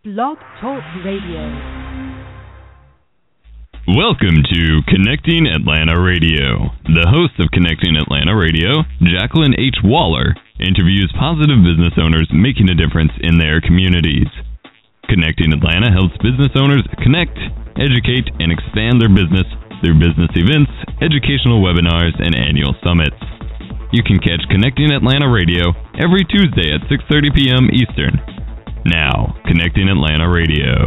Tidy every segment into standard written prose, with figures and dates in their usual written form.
Blog Talk Radio. Welcome to Connecting Atlanta Radio. The host of Connecting Atlanta Radio, Jacqueline H. Waller, interviews positive business owners making a difference in their communities. Connecting Atlanta helps business owners connect, educate, and expand their business through business events, educational webinars, and annual summits. You can catch Connecting Atlanta Radio every Tuesday at 6:30 p.m. Eastern. Now, Connecting Atlanta Radio.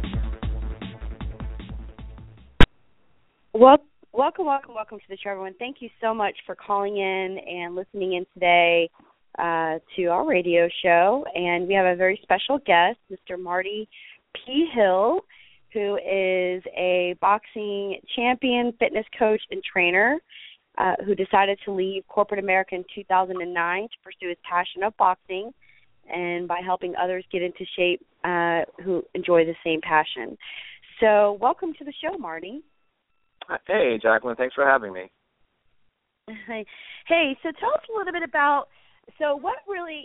Welcome to the show, everyone. Thank you so much for calling in and listening in today to our radio show. And we have a very special guest, Mr. Marty P. Hill, who is a boxing champion, fitness coach, and trainer who decided to leave corporate America in 2009 to pursue his passion of boxing and by helping others get into shape who enjoy the same passion. So welcome to the show, Marty. Hey, Jacqueline. Thanks for having me. Hey, so tell us a little bit about, what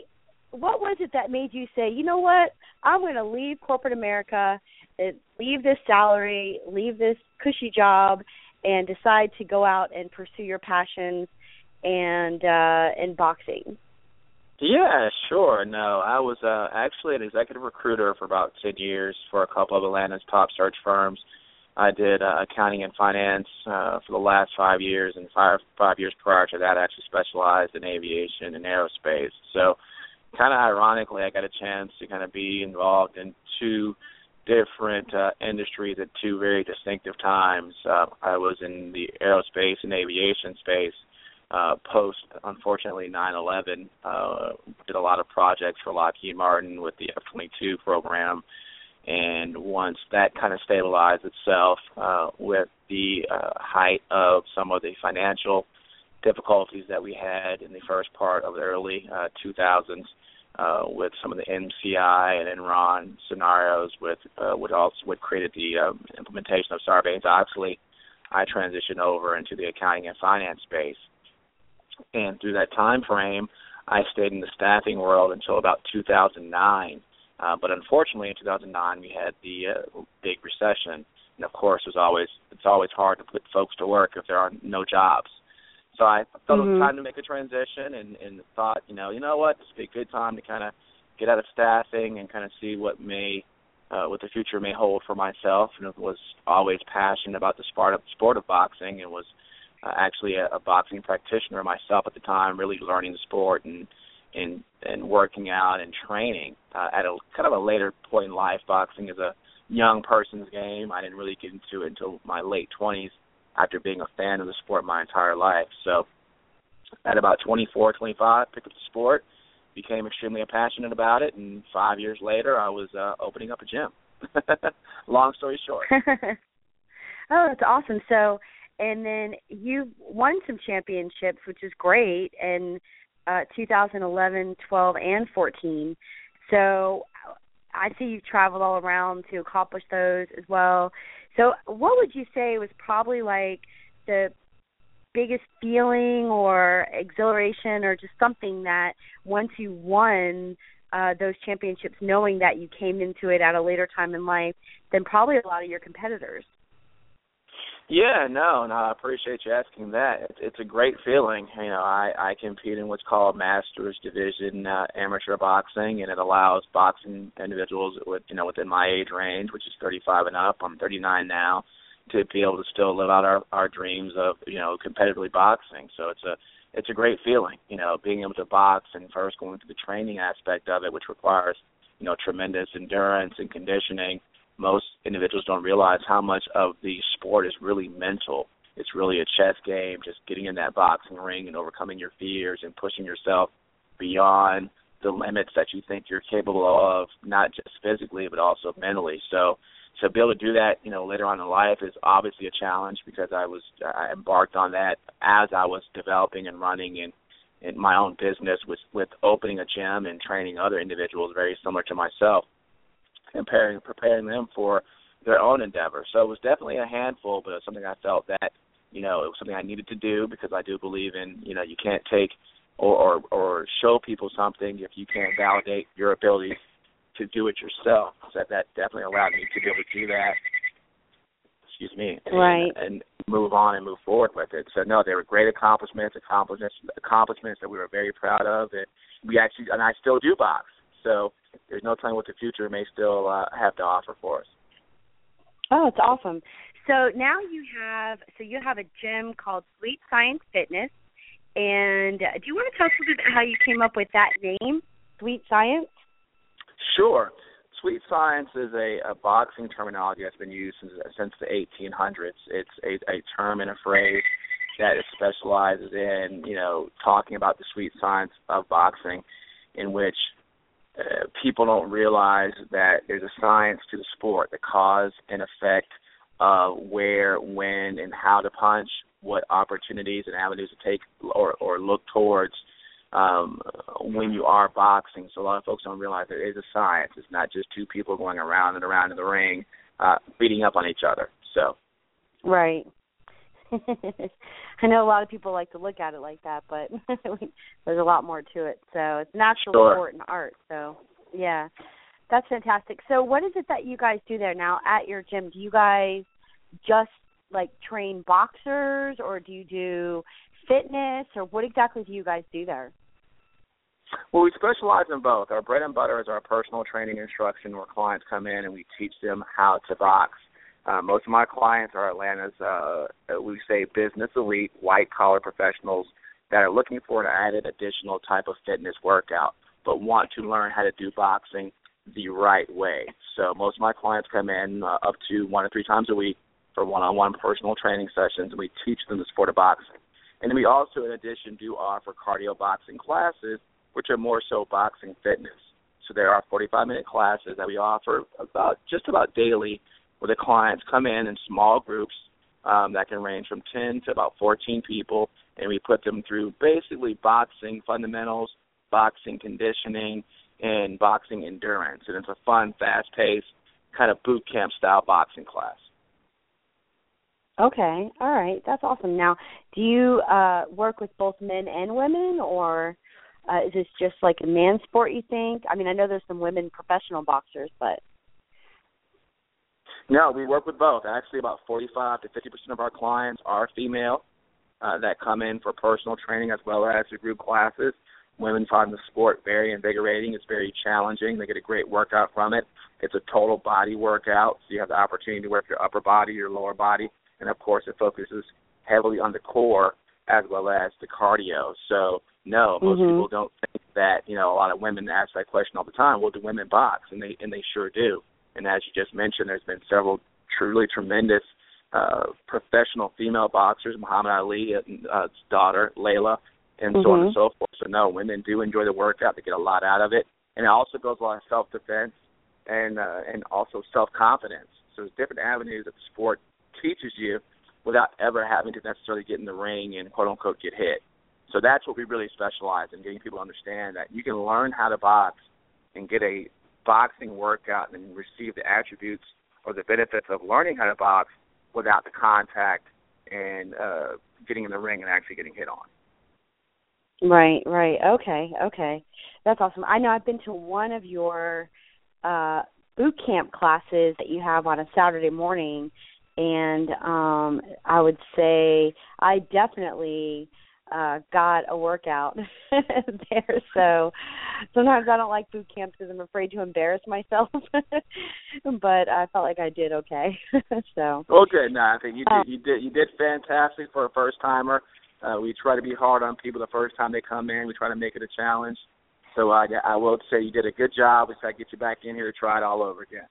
was it that made you say, you know what, I'm going to leave corporate America, leave this salary, leave this cushy job, and decide to go out and pursue your passions and in boxing? Yeah, sure. No, I was actually an executive recruiter for about 10 years for a couple of Atlanta's top search firms. I did accounting and finance for the last 5 years, and five years prior to that I actually specialized in aviation and aerospace. So kind of ironically, I got a chance to kind of be involved in two different industries at two very distinctive times. I was in the aerospace and aviation space post, unfortunately, 9/11. Did a lot of projects for Lockheed Martin with the F-22 program. And once that kind of stabilized itself with the height of some of the financial difficulties that we had in the first part of the early 2000s with some of the NCI and Enron scenarios with what created the implementation of Sarbanes-Oxley, I transitioned over into the accounting and finance space. And through that time frame, I stayed in the staffing world until about 2009. But unfortunately, in 2009, we had the big recession, and of course, it's always hard to put folks to work if there are no jobs. So I thought it was time to make a transition, and thought, you know what, this would be a good time to kind of get out of staffing and kind of see what the future may hold for myself. And I was always passionate about the sport of boxing, and was actually a boxing practitioner myself at the time, really learning the sport and working out and training at a kind of a later point in life. Boxing is a young person's game. I didn't really get into it until my late 20s after being a fan of the sport my entire life. So at about 24, 25, picked up the sport, became extremely passionate about it, and 5 years later I was opening up a gym. Long story short. Oh, that's awesome. So, and then you won some championships, which is great, and 2011, 12, and 14. So I see you've traveled all around to accomplish those as well. So what would you say was probably like the biggest feeling or exhilaration or just something that once you won those championships, knowing that you came into it at a later time in life than probably a lot of your competitors? Yeah, no, I appreciate you asking that. It's a great feeling. I compete in what's called Masters Division amateur boxing, and it allows boxing individuals within my age range, which is 35 and up. I'm 39 now, to be able to still live out our dreams of competitively boxing. So it's a great feeling, being able to box and first going through the training aspect of it, which requires tremendous endurance and conditioning. Most individuals don't realize how much of the sport is really mental. It's really a chess game, just getting in that boxing ring and overcoming your fears and pushing yourself beyond the limits that you think you're capable of, not just physically, but also mentally. So to be able to do that, later on in life is obviously a challenge, because I embarked on that as I was developing and running in my own business with opening a gym and training other individuals very similar to myself, and preparing them for their own endeavor. So it was definitely a handful, but it was something I felt that, it was something I needed to do, because I do believe in, you can't take or show people something if you can't validate your abilities to do it yourself. So that definitely allowed me to be able to do that. And move on and move forward with it. So no, they were great accomplishments that we were very proud of, and I still do box. So there's no telling what the future may still have to offer for us. Oh, it's awesome. So now you have a gym called Sweet Science Fitness, and do you want to tell us a little bit how you came up with that name, Sweet Science? Sure. Sweet Science is a boxing terminology that's been used since the 1800s. It's a term and a phrase that specializes in, talking about the sweet science of boxing, in which people don't realize that there's a science to the sport, the cause and effect of where, when, and how to punch, what opportunities and avenues to take or look towards when you are boxing. So a lot of folks don't realize there is a science. It's not just two people going around and around in the ring beating up on each other. So, right. I know a lot of people like to look at it like that, but there's a lot more to it. So it's natural sport and art. So, yeah, that's fantastic. So what is it that you guys do there now at your gym? Do you guys just, train boxers, or do you do fitness, or what exactly do you guys do there? Well, we specialize in both. Our bread and butter is our personal training instruction, where clients come in and we teach them how to box. Most of my clients are Atlanta's, we say, business elite, white-collar professionals that are looking for an added additional type of fitness workout, but want to learn how to do boxing the right way. So most of my clients come in up to 1 to 3 times a week for one-on-one personal training sessions, and we teach them the sport of boxing. And then we also, in addition, do offer cardio boxing classes, which are more so boxing fitness. So there are 45-minute classes that we offer just about daily, where the clients come in small groups that can range from 10 to about 14 people, and we put them through basically boxing fundamentals, boxing conditioning, and boxing endurance. And it's a fun, fast-paced, kind of boot camp-style boxing class. Okay, all right, that's awesome. Now, do you work with both men and women, or is this just like a man's sport, you think? I mean, I know there's some women professional boxers, but... No, we work with both. Actually, about 45 to 50% of our clients are female that come in for personal training as well as the group classes. Women find the sport very invigorating. It's very challenging. They get a great workout from it. It's a total body workout, so you have the opportunity to work your upper body, your lower body, and, of course, it focuses heavily on the core as well as the cardio. So, no, most people don't think that, a lot of women ask that question all the time, well, do women box? And they sure do. And as you just mentioned, there's been several truly tremendous professional female boxers, Muhammad Ali, his daughter, Layla, and so on and so forth. So, no, women do enjoy the workout. They get a lot out of it. And it also goes a lot of self-defense and also self-confidence. So there's different avenues that the sport teaches you without ever having to necessarily get in the ring and, quote-unquote, get hit. So that's what we really specialize in, getting people to understand that you can learn how to box and get a boxing workout and receive the attributes or the benefits of learning how to box without the contact and getting in the ring and actually getting hit on. Right. Okay. That's awesome. I know I've been to one of your boot camp classes that you have on a Saturday morning, and I would say I definitely got a workout there. So sometimes I don't like boot camps because I'm afraid to embarrass myself, but I felt like I did okay. So. Well, good. No, I think you did fantastic for a first timer. We try to be hard on people the first time they come in. We try to make it a challenge. So I will say you did a good job. We try to get you back in here to try it all over again.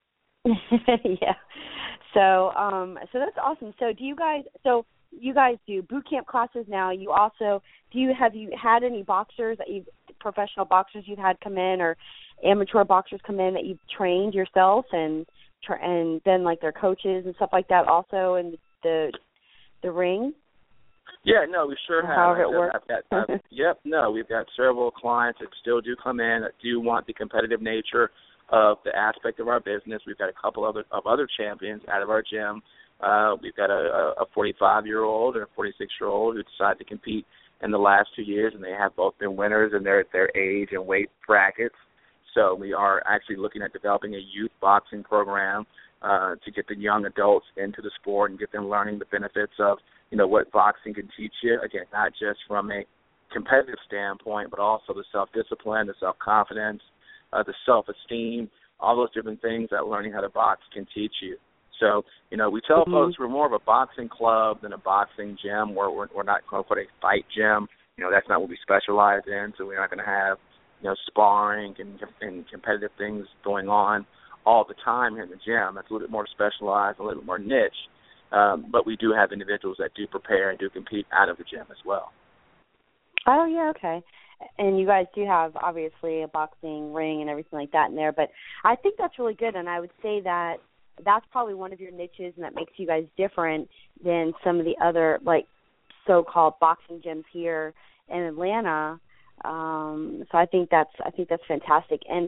Yeah. So that's awesome. So you guys do boot camp classes now. You also have you had any boxers professional boxers you've had come in, or amateur boxers come in that you've trained yourself and then like their coaches and stuff like that also in the ring? Yeah, no, we sure have. However it works. We've got several clients that still do come in that do want the competitive nature of the aspect of our business. We've got a couple of other champions out of our gym. We've got a 45-year-old and a 46-year-old who decided to compete in the last 2 years, and they have both been winners in their age and weight brackets. So we are actually looking at developing a youth boxing program to get the young adults into the sport and get them learning the benefits of, what boxing can teach you. Again, not just from a competitive standpoint, but also the self-discipline, the self-confidence, the self-esteem, all those different things that learning how to box can teach you. So, we tell folks we're more of a boxing club than a boxing gym. We're not going to put a fight gym. That's not what we specialize in, so we're not going to have, sparring and competitive things going on all the time here in the gym. That's a little bit more specialized, a little bit more niche. But we do have individuals that do prepare and do compete out of the gym as well. Oh, yeah, okay. And you guys do have, obviously, a boxing ring and everything like that in there. But I think that's really good, and I would say that that's probably one of your niches, and that makes you guys different than some of the other, so-called boxing gyms here in Atlanta. So I think that's fantastic. And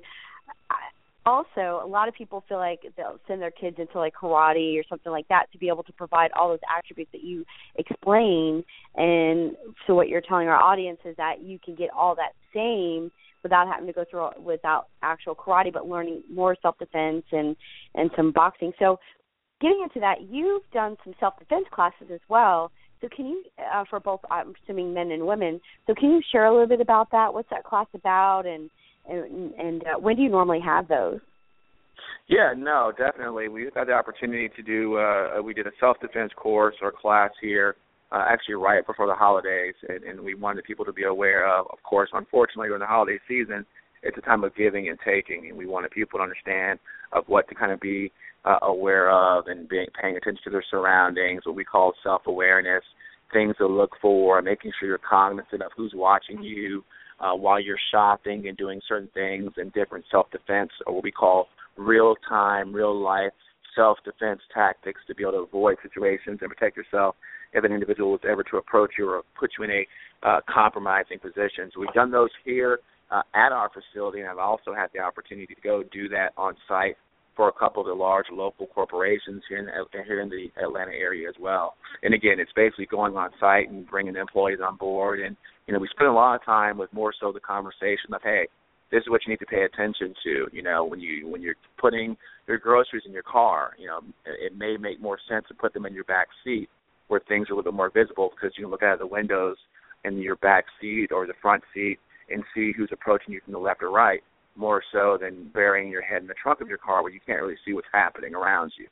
also, a lot of people feel like they'll send their kids into karate or something like that to be able to provide all those attributes that you explain. And so what you're telling our audience is that you can get all that same without having to go through without actual karate, but learning more self-defense and some boxing. So getting into that, you've done some self-defense classes as well. So can you, for both, I'm assuming men and women, so can you share a little bit about that? What's that class about, and when do you normally have those? Yeah, no, definitely. We've had the opportunity to do, we did a self-defense course or class here, actually right before the holidays, and we wanted people to be aware of course, unfortunately, during the holiday season, it's a time of giving and taking, and we wanted people to understand of what to kind of be aware of and paying attention to their surroundings, what we call self-awareness, things to look for, making sure you're cognizant of who's watching you while you're shopping and doing certain things, and different self-defense, or what we call real-time, real-life self-defense tactics to be able to avoid situations and protect yourself if an individual was ever to approach you or put you in a compromising position. So we've done those here at our facility, and I've also had the opportunity to go do that on site for a couple of the large local corporations here in the Atlanta area as well. And again, it's basically going on site and bringing employees on board. And, we spend a lot of time with more so the conversation of, hey, this is what you need to pay attention to. When you're putting your groceries in your car, it may make more sense to put them in your back seat where things are a little bit more visible, because you can look out of the windows in your back seat or the front seat and see who's approaching you from the left or right, more so than burying your head in the trunk of your car where you can't really see what's happening around you.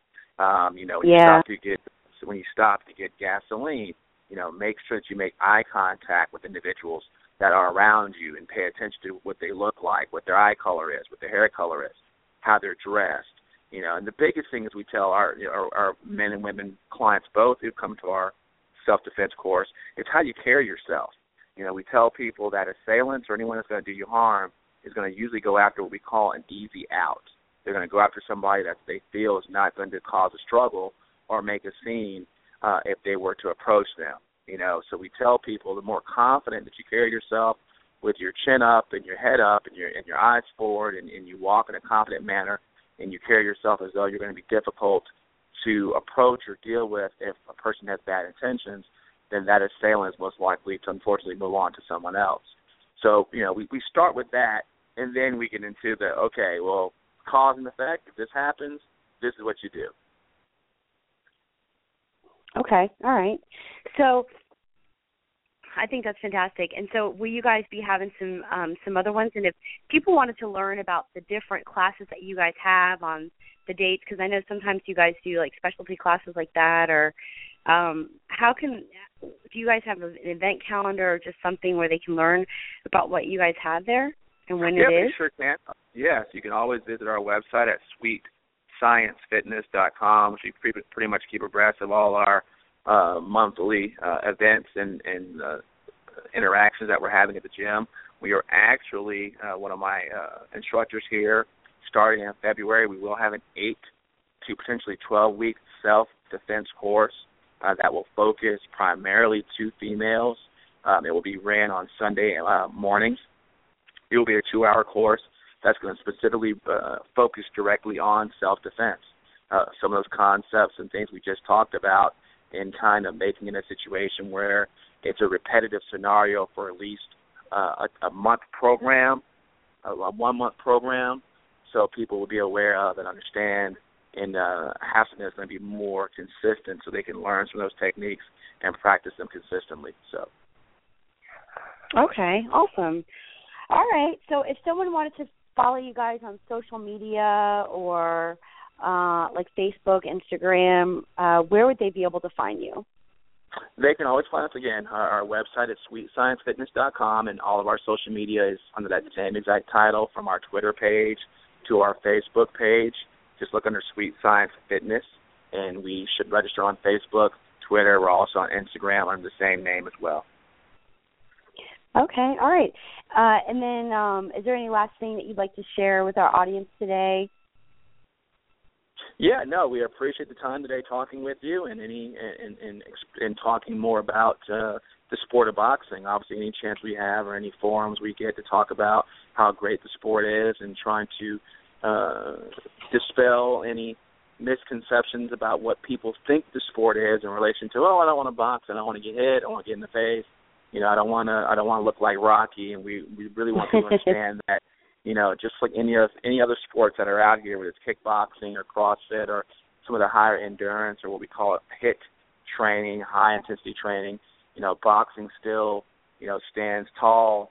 When you stop to get gasoline, make sure that you make eye contact with individuals that are around you and pay attention to what they look like, what their eye color is, what their hair color is, how they're dressed. And the biggest thing is we tell our men and women clients both who come to our self-defense course, it's how you carry yourself. We tell people that assailants or anyone that's going to do you harm is going to usually go after what we call an easy out. They're going to go after somebody that they feel is not going to cause a struggle or make a scene if they were to approach them. So we tell people the more confident that you carry yourself with your chin up and your head up and your eyes forward and you walk in a confident manner and you carry yourself as though you're going to be difficult to approach or deal with if a person has bad intentions, then that assailant is most likely to unfortunately move on to someone else. So, we start with that, and then we get into cause and effect. If this happens, this is what you do. Okay, all right. So I think that's fantastic. And so will you guys be having some other ones? And if people wanted to learn about the different classes that you guys have on the dates, because I know sometimes you guys do specialty classes like that, or do you guys have an event calendar or just something where they can learn about what you guys have there and when it is? Yeah, sure can. Yes, you can always visit our website at sweetsciencefitness.com, which you pretty much keep abreast of all our monthly events and interactions that we're having at the gym. We are actually, one of my instructors here, starting in February, we will have an 8 to potentially 12-week self-defense course that will focus primarily to females. It will be ran on Sunday mornings. It will be a 2-hour course that's going to specifically focus directly on self-defense. Some of those concepts and things we just talked about, in kind of making it a situation where it's a repetitive scenario for at least a month program, a 1-month program, so people will be aware of and understand and have something that's going to be more consistent so they can learn some of those techniques and practice them consistently. So. Okay, awesome. All right, so if someone wanted to follow you guys on social media or like Facebook, Instagram, where would they be able to find you? They can always find us again. Our website is sweetsciencefitness.com, and all of our social media is under that same exact title, from our Twitter page to our Facebook page. Just look under Sweet Science Fitness, and we should register on Facebook, Twitter. We're also on Instagram under the same name as well. Okay, all right. And then is there any last thing that you'd like to share with our audience today? Yeah, no, we appreciate the time today talking with you and talking more about the sport of boxing. Obviously, any chance we have or any forums we get to talk about how great the sport is and trying to dispel any misconceptions about what people think the sport is in relation to, I don't want to box, I don't want to get hit, I want to get in the face. I don't want to look like Rocky, and we really want people to understand that, just like any other sports that are out here, whether it's kickboxing or CrossFit or some of the higher endurance or what we call HIIT training, high intensity training, boxing still, stands tall,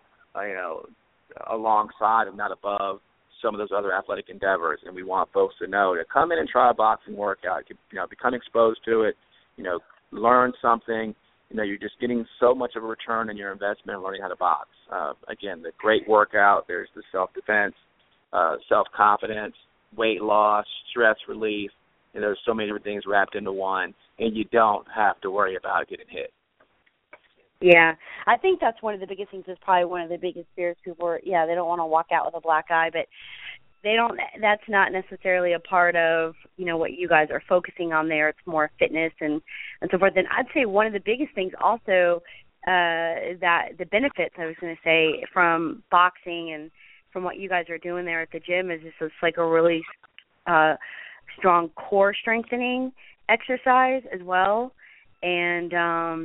alongside and not above some of those other athletic endeavors. And we want folks to know to come in and try a boxing workout, become exposed to it, learn something. You're just getting so much of a return in your investment in learning how to box. Again, the great workout, there's the self-defense, self-confidence, weight loss, stress relief, and there's so many different things wrapped into one, and you don't have to worry about getting hit. Yeah, I think that's one of the biggest things. Is probably one of the biggest fears people are, they don't want to walk out with a black eye, but that's not necessarily a part of, what you guys are focusing on there. It's more fitness and so forth. And I'd say one of the biggest things also that the benefits, I was going to say, from boxing and from what you guys are doing there at the gym is just it's like a really strong core strengthening exercise as well. And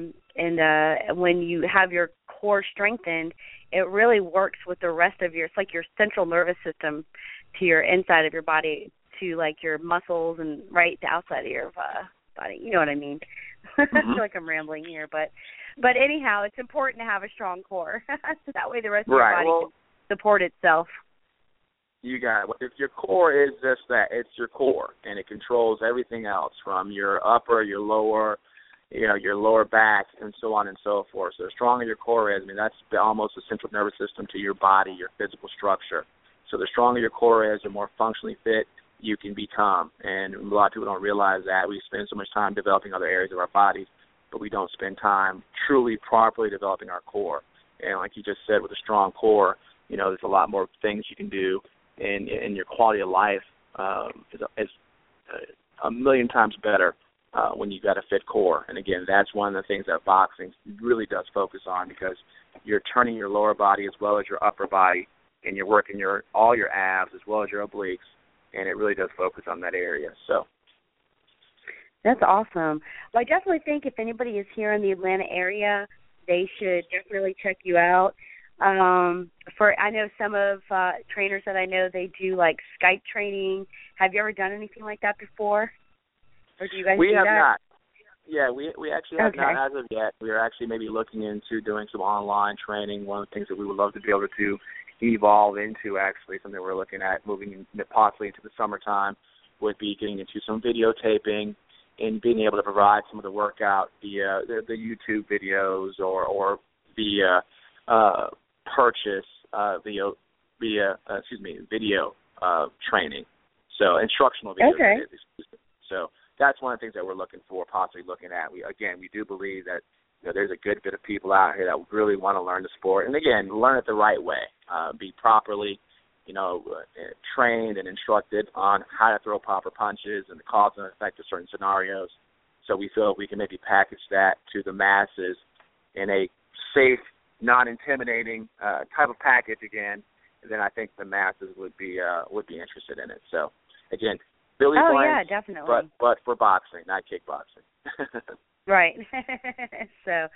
when you have your core strengthened, it really works with the rest of it's like your central nervous system to your inside of your body, to like your muscles and the outside of your body. You know what I mean? Mm-hmm. I feel like I'm rambling here, but anyhow, it's important to have a strong core. So that way the rest of your body can support itself. You got it. If your core is just that, it's your core, and it controls everything else from your upper, your lower, your lower back, and so on and so forth. So the stronger your core is, that's almost the central nervous system to your body, your physical structure. So the stronger your core is, the more functionally fit you can become. And a lot of people don't realize that. We spend so much time developing other areas of our bodies, but we don't spend time truly, properly developing our core. And like you just said, with a strong core, there's a lot more things you can do, and your quality of life is a million times better when you've got a fit core. And again, that's one of the things that boxing really does focus on, because you're turning your lower body as well as your upper body, and you're working all your abs as well as your obliques, and it really does focus on that area. So that's awesome. Well, I definitely think if anybody is here in the Atlanta area, they should definitely check you out. I know some of trainers that I know, they do like Skype training. Have you ever done anything like that before? Or do you guys do that? We have not. Yeah, we actually have not as of yet. We are actually maybe looking into doing some online training. One of the things that we would love to be able to evolve into, actually, something we're looking at moving possibly into the summertime, would be getting into some videotaping and being able to provide some of the workout via the YouTube videos or via purchase via video training. So instructional videos. Okay. So that's one of the things that we're looking for, possibly looking at. We do believe that there's a good bit of people out here that really want to learn the sport, and again, learn it the right way, be properly, trained and instructed on how to throw proper punches and the cause and effect of certain scenarios. So we feel we can maybe package that to the masses in a safe, non-intimidating type of package again. And then I think the masses would be interested in it. So again, Billy Blanks, yeah, definitely. But for boxing, not kickboxing. Right. So,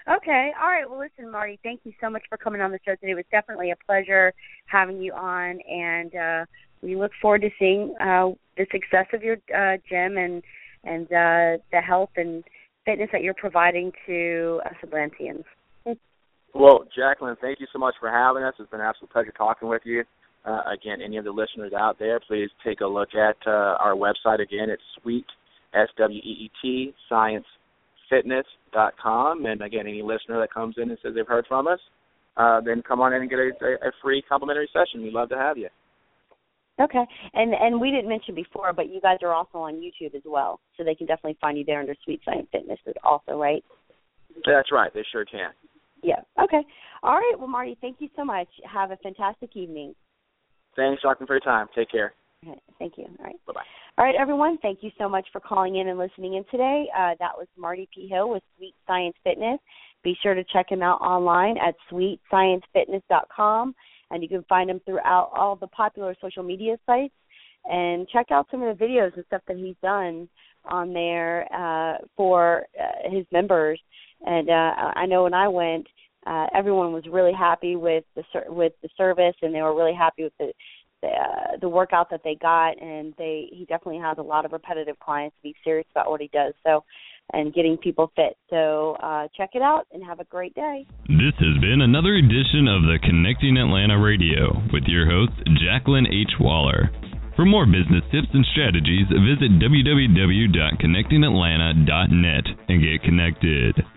Okay. All right. Well, listen, Marty, thank you so much for coming on the show today. It was definitely a pleasure having you on, and we look forward to seeing the success of your gym and the health and fitness that you're providing to us Atlanteans. Well, Jacqueline, thank you so much for having us. It's been an absolute pleasure talking with you. Again, any of the listeners out there, please take a look at our website. Again, it's Sweet, SWEET, sciencefitness.com. And again, any listener that comes in and says they've heard from us, then come on in and get a free complimentary session. We'd love to have you. Okay. And we didn't mention before, but you guys are also on YouTube as well, so they can definitely find you there under Sweet Science Fitness also, right? That's right. They sure can. Yeah. Okay. All right. Well, Marty, thank you so much. Have a fantastic evening. Thanks, Jacqueline, for your time. Take care. Okay. Thank you. All right. Bye-bye. All right, everyone. Thank you so much for calling in and listening in today. That was Marty P. Hill with Sweet Science Fitness. Be sure to check him out online at sweetsciencefitness.com, and you can find him throughout all the popular social media sites. And check out some of the videos and stuff that he's done on there for his members. And I know when I went, everyone was really happy with the service, and they were really happy with the workout that they got. And he definitely has a lot of repetitive clients to be serious about what he does. So, and getting people fit. So check it out and have a great day. This has been another edition of the Connecting Atlanta Radio with your host, Jacqueline H. Waller. For more business tips and strategies, visit www.connectingatlanta.net and get connected.